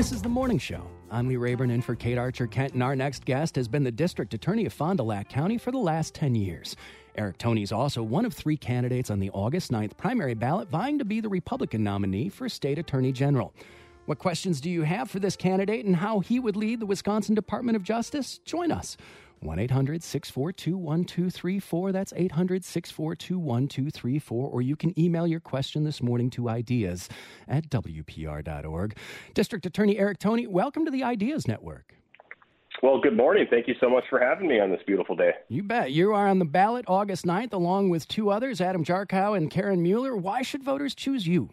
This is The Morning Show. I'm Lee Rayburn in for Kate Archer-Kent, and our next guest has been the District Attorney of Fond du Lac County for the last 10 years. Eric Toney is also one of 3 candidates on the August 9th primary ballot vying to be the Republican nominee for State Attorney General. What questions do you have for this candidate and how he would lead the Wisconsin Department of Justice? Join us. 1-800-642-1234. That's 800-642-1234. Or you can email your question this morning to ideas@wpr.org. District Attorney Eric Toney, welcome to the Ideas Network. Well, good morning. Thank you so much for having me on this beautiful day. You bet. You are on the ballot August 9th, along with 2 others, Adam Jarchow and Karen Mueller. Why should voters choose you?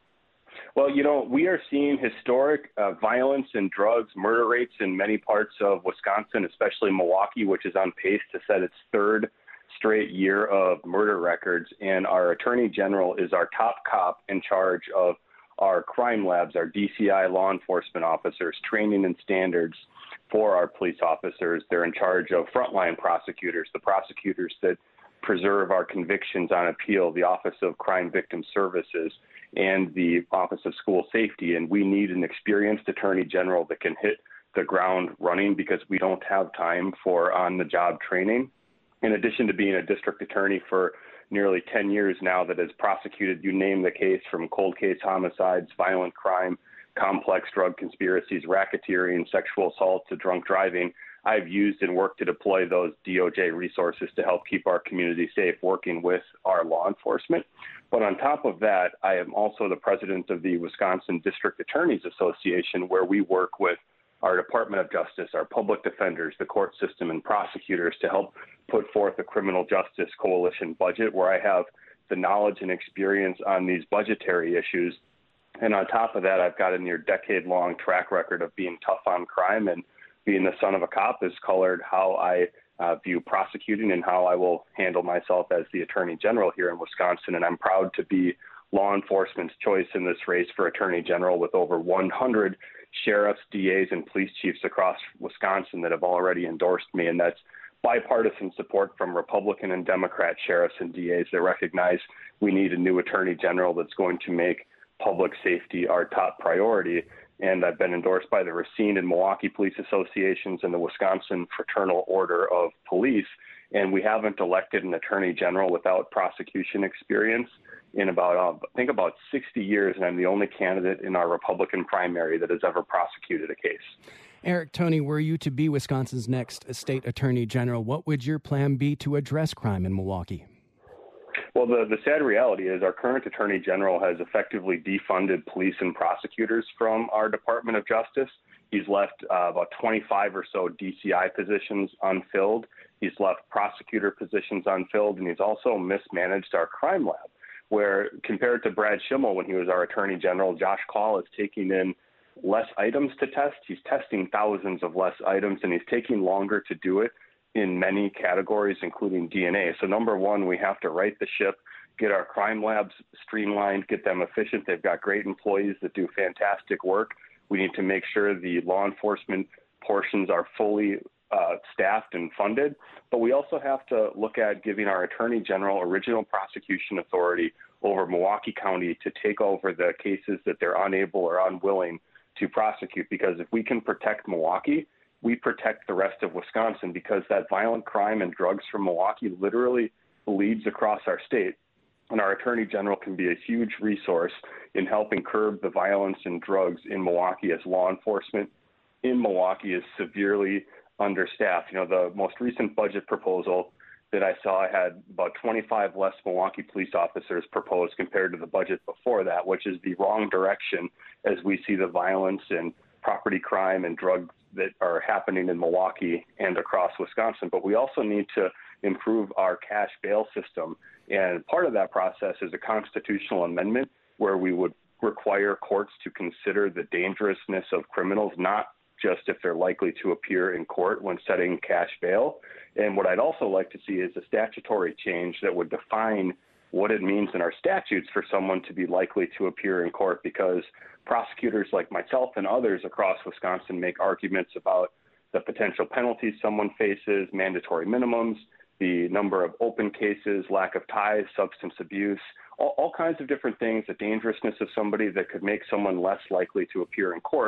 Well, we are seeing historic violence and drugs, murder rates in many parts of Wisconsin, especially Milwaukee, which is on pace to set its 3rd straight year of murder records. And our Attorney General is our top cop in charge of our crime labs, our DCI law enforcement officers, training and standards for our police officers. They're in charge of frontline prosecutors, the prosecutors that preserve our convictions on appeal, the Office of Crime Victim Services, and the Office of School Safety. And we need an experienced Attorney General that can hit the ground running because we don't have time for on-the-job training. In addition to being a district attorney for nearly 10 years now that has prosecuted, you name the case, from cold case homicides, violent crime, complex drug conspiracies, racketeering, sexual assault to drunk driving, I've used and worked to deploy those DOJ resources to help keep our community safe, working with our law enforcement. But on top of that, I am also the president of the Wisconsin District Attorneys Association, where we work with our Department of Justice, our public defenders, the court system, and prosecutors to help put forth a criminal justice coalition budget, where I have the knowledge and experience on these budgetary issues. And on top of that, I've got a near decade-long track record of being tough on crime, and being the son of a cop has colored how I view prosecuting and how I will handle myself as the Attorney General here in Wisconsin. And I'm proud to be law enforcement's choice in this race for Attorney General, with over 100 sheriffs, DAs, and police chiefs across Wisconsin that have already endorsed me. And that's bipartisan support from Republican and Democrat sheriffs and DAs that recognize we need a new Attorney General that's going to make public safety our top priority. And I've been endorsed by the Racine and Milwaukee Police Associations and the Wisconsin Fraternal Order of Police. And we haven't elected an Attorney General without prosecution experience in about 60 years. And I'm the only candidate in our Republican primary that has ever prosecuted a case. Eric Toney, were you to be Wisconsin's next state Attorney General, what would your plan be to address crime in Milwaukee? Well, the sad reality is our current Attorney General has effectively defunded police and prosecutors from our Department of Justice. He's left about 25 or so DCI positions unfilled. He's left prosecutor positions unfilled, and he's also mismanaged our crime lab, where compared to Brad Schimmel when he was our Attorney General, Josh Kaul is taking in less items to test. He's testing thousands of less items, and he's taking longer to do it in many categories, including DNA. So number one, we have to right the ship, get our crime labs streamlined, get them efficient. They've got great employees that do fantastic work. We need to make sure the law enforcement portions are fully staffed and funded. But we also have to look at giving our Attorney General original prosecution authority over Milwaukee County to take over the cases that they're unable or unwilling to prosecute. Because if we can protect Milwaukee, we protect the rest of Wisconsin, because that violent crime and drugs from Milwaukee literally bleeds across our state. And our Attorney General can be a huge resource in helping curb the violence and drugs in Milwaukee, as law enforcement in Milwaukee is severely understaffed. The most recent budget proposal that I saw had about 25 less Milwaukee police officers proposed compared to the budget before that, which is the wrong direction as we see the violence and property crime and drugs that are happening in Milwaukee and across Wisconsin. But we also need to improve our cash bail system. And part of that process is a constitutional amendment where we would require courts to consider the dangerousness of criminals, not just if they're likely to appear in court when setting cash bail. And what I'd also like to see is a statutory change that would define what it means in our statutes for someone to be likely to appear in court, because prosecutors like myself and others across Wisconsin make arguments about the potential penalties someone faces, mandatory minimums, the number of open cases, lack of ties, substance abuse, all kinds of different things, the dangerousness of somebody that could make someone less likely to appear in court.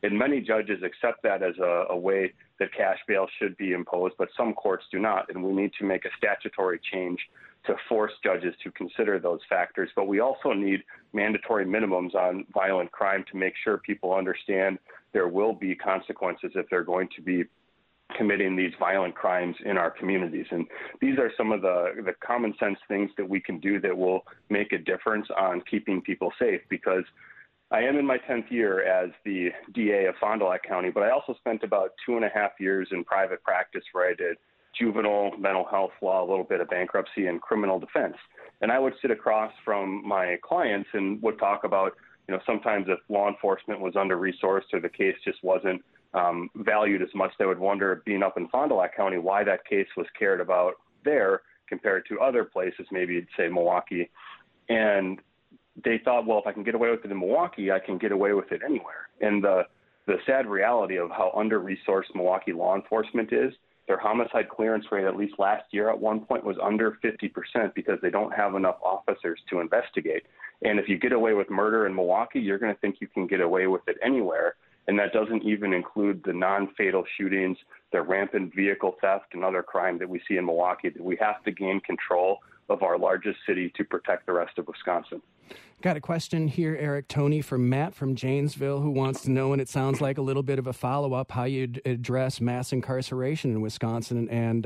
And many judges accept that as a way that cash bail should be imposed, but some courts do not. And we need to make a statutory change to force judges to consider those factors. But we also need mandatory minimums on violent crime to make sure people understand there will be consequences if they're going to be committing these violent crimes in our communities. And these are some of the common sense things that we can do that will make a difference on keeping people safe, because I am in my 10th year as the DA of Fond du Lac County, but I also spent about 2.5 years in private practice where I did juvenile, mental health law, a little bit of bankruptcy, and criminal defense. And I would sit across from my clients and would talk about, sometimes if law enforcement was under-resourced or the case just wasn't valued as much, they would wonder, being up in Fond du Lac County, why that case was cared about there compared to other places, maybe say Milwaukee. And they thought, well, if I can get away with it in Milwaukee, I can get away with it anywhere. And the sad reality of how under-resourced Milwaukee law enforcement is, their homicide clearance rate, at least last year at one point, was under 50% because they don't have enough officers to investigate. And if you get away with murder in Milwaukee, you're going to think you can get away with it anywhere. And that doesn't even include the non-fatal shootings, the rampant vehicle theft, and other crime that we see in Milwaukee, that we have to gain control of our largest city to protect the rest of Wisconsin. Got a question here, Eric Toney, from Matt from Janesville, who wants to know, and it sounds like a little bit of a follow-up, how you'd address mass incarceration in Wisconsin and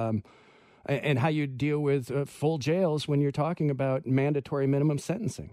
how you deal with full jails when you're talking about mandatory minimum sentencing.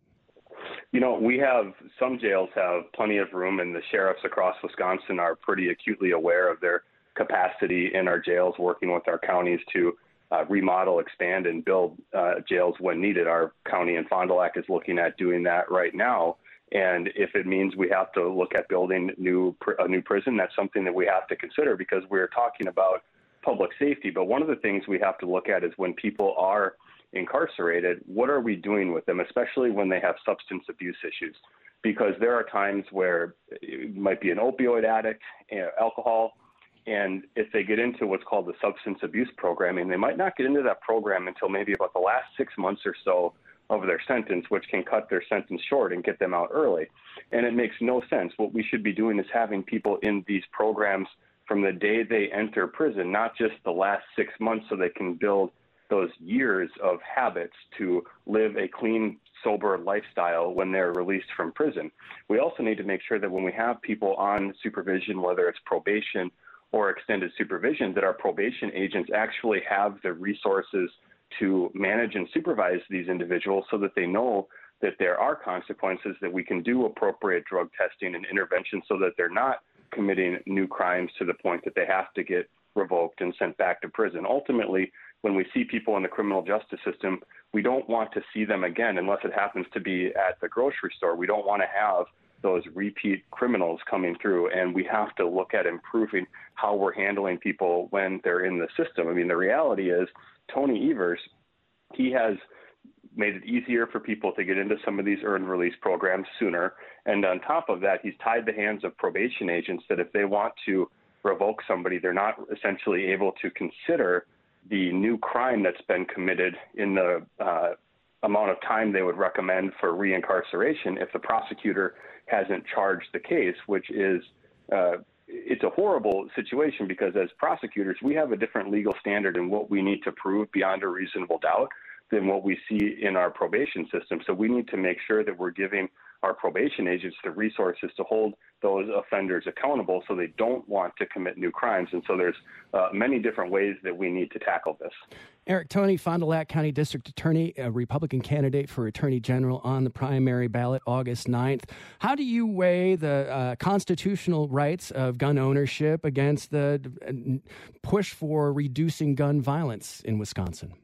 We have some jails have plenty of room, and the sheriffs across Wisconsin are pretty acutely aware of their capacity in our jails, working with our counties to remodel, expand, and build jails when needed. Our county in Fond du Lac is looking at doing that right now. And if it means we have to look at building a new prison, that's something that we have to consider, because we're talking about public safety. But one of the things we have to look at is when people are incarcerated, what are we doing with them, especially when they have substance abuse issues? Because there are times where it might be an opioid addict, alcohol, and if they get into what's called the substance abuse programming, they might not get into that program until maybe about the last 6 months or so of their sentence, which can cut their sentence short and get them out early. And it makes no sense. What we should be doing is having people in these programs from the day they enter prison, not just the last 6 months, so they can build those years of habits to live a clean, sober lifestyle when they're released from prison. We also need to make sure that when we have people on supervision, whether it's probation or extended supervision, that our probation agents actually have the resources to manage and supervise these individuals so that they know that there are consequences, that we can do appropriate drug testing and intervention so that they're not committing new crimes to the point that they have to get revoked and sent back to prison. Ultimately, when we see people in the criminal justice system, we don't want to see them again unless it happens to be at the grocery store. We don't want to have those repeat criminals coming through, and we have to look at improving how we're handling people when they're in the system. I mean, the reality is Tony Evers, he has made it easier for people to get into some of these earned release programs sooner. And on top of that, he's tied the hands of probation agents that if they want to revoke somebody, they're not essentially able to consider the new crime that's been committed in the amount of time they would recommend for reincarceration if the prosecutor hasn't charged the case, which is it's a horrible situation, because as prosecutors, we have a different legal standard in what we need to prove beyond a reasonable doubt than what we see in our probation system. So we need to make sure that we're giving our probation agents the resources to hold those offenders accountable so they don't want to commit new crimes. And so there's many different ways that we need to tackle this. Eric Toney, Fond du Lac County District Attorney, a Republican candidate for Attorney General on the primary ballot August 9th. How do you weigh the constitutional rights of gun ownership against the push for reducing gun violence in Wisconsin?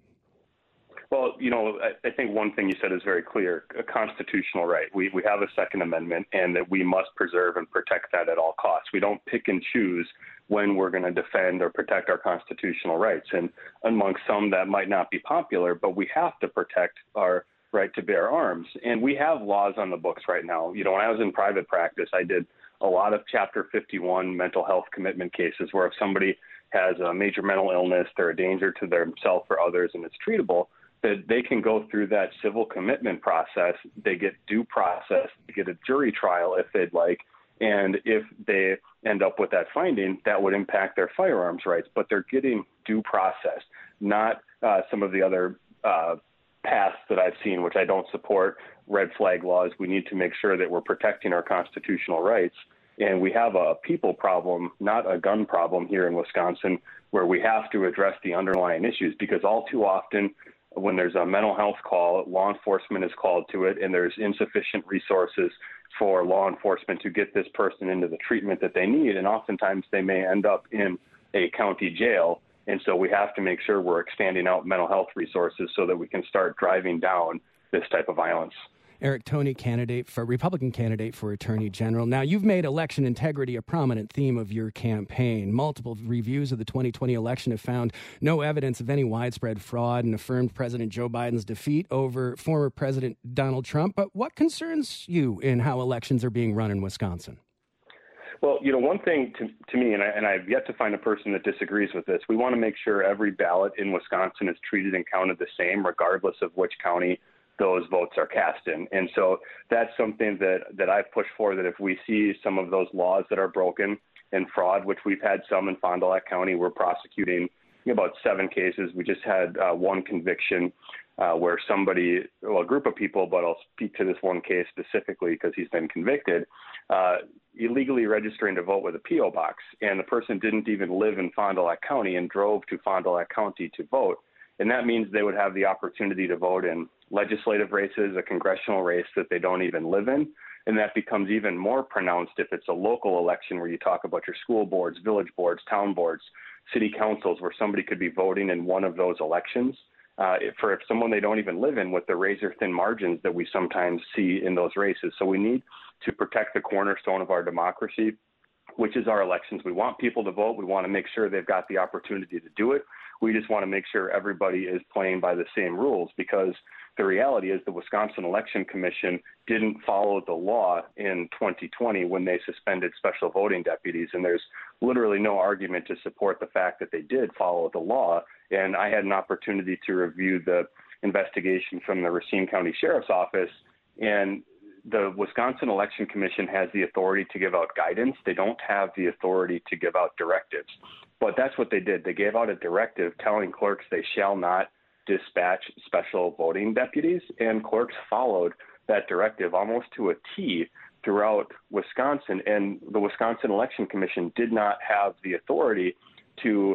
Well, I think one thing you said is very clear, a constitutional right. We have a Second Amendment, and that we must preserve and protect that at all costs. We don't pick and choose when we're going to defend or protect our constitutional rights. And amongst some, that might not be popular, but we have to protect our right to bear arms. And we have laws on the books right now. When I was in private practice, I did a lot of Chapter 51 mental health commitment cases where if somebody has a major mental illness, they're a danger to themselves or others, and it's treatable, that they can go through that civil commitment process. They get due process, they get a jury trial if they'd like, And if they end up with that finding, that would impact their firearms rights. But they're getting due process, not some of the other paths that I've seen, which I don't support, red flag laws. We need to make sure that we're protecting our constitutional rights. And we have a people problem, not a gun problem here in Wisconsin, where we have to address the underlying issues, because all too often when there's a mental health call, law enforcement is called to it, and there's insufficient resources for law enforcement to get this person into the treatment that they need. And oftentimes they may end up in a county jail. And so we have to make sure we're expanding out mental health resources so that we can start driving down this type of violence. Eric Toney, Republican candidate for Attorney General. Now, you've made election integrity a prominent theme of your campaign. Multiple reviews of the 2020 election have found no evidence of any widespread fraud and affirmed President Joe Biden's defeat over former President Donald Trump. But what concerns you in how elections are being run in Wisconsin? Well, one thing to me, and I've yet to find a person that disagrees with this, we want to make sure every ballot in Wisconsin is treated and counted the same, regardless of which county those votes are cast in. And so that's something that I've pushed for, that if we see some of those laws that are broken and fraud, which we've had some in Fond du Lac County, we're prosecuting about 7 cases. We just had one conviction where a group of people, but I'll speak to this one case specifically because he's been convicted, illegally registering to vote with a P.O. box. And the person didn't even live in Fond du Lac County and drove to Fond du Lac County to vote. And that means they would have the opportunity to vote in legislative races, a congressional race that they don't even live in. And that becomes even more pronounced if it's a local election where you talk about your school boards, village boards, town boards, city councils, where somebody could be voting in one of those elections. If someone they don't even live in, with the razor-thin margins that we sometimes see in those races. So we need to protect the cornerstone of our democracy, which is our elections. We want people to vote. We want to make sure they've got the opportunity to do it. We just want to make sure everybody is playing by the same rules, because the reality is the Wisconsin Election Commission didn't follow the law in 2020 when they suspended special voting deputies. And there's literally no argument to support the fact that they did follow the law. And I had an opportunity to review the investigation from the Racine County Sheriff's Office, and the Wisconsin Election Commission has the authority to give out guidance. They don't have the authority to give out directives. But that's what they did. They gave out a directive telling clerks they shall not dispatch special voting deputies, and clerks followed that directive almost to a T throughout Wisconsin. And the Wisconsin Election Commission did not have the authority to,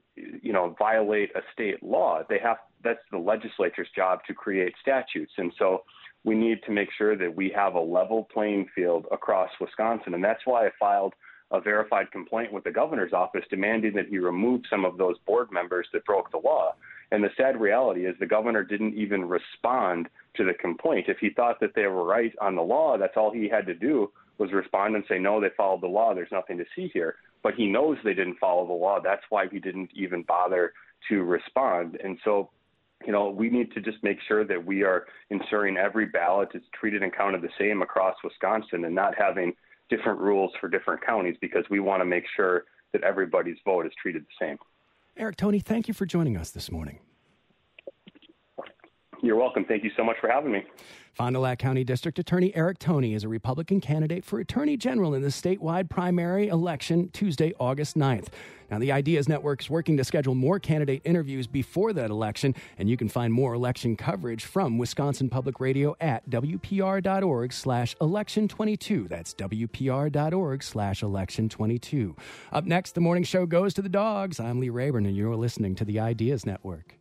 violate a state law. That's the legislature's job to create statutes. And so we need to make sure that we have a level playing field across Wisconsin. And that's why I filed a verified complaint with the governor's office demanding that he remove some of those board members that broke the law. And the sad reality is the governor didn't even respond to the complaint. If he thought that they were right on the law, that's all he had to do was respond and say, no, they followed the law. There's nothing to see here. But he knows they didn't follow the law. That's why he didn't even bother to respond. And so, we need to just make sure that we are ensuring every ballot is treated and counted the same across Wisconsin, and not having different rules for different counties, because we want to make sure that everybody's vote is treated the same. Eric Toney, thank you for joining us this morning. You're welcome. Thank you so much for having me. Fond du Lac County District Attorney Eric Toney is a Republican candidate for Attorney General in the statewide primary election Tuesday, August 9th. Now, the Ideas Network is working to schedule more candidate interviews before that election, and you can find more election coverage from Wisconsin Public Radio at WPR.org/election22. That's WPR.org/election22. Up next, the morning show goes to the dogs. I'm Lee Rayburn, and you're listening to the Ideas Network.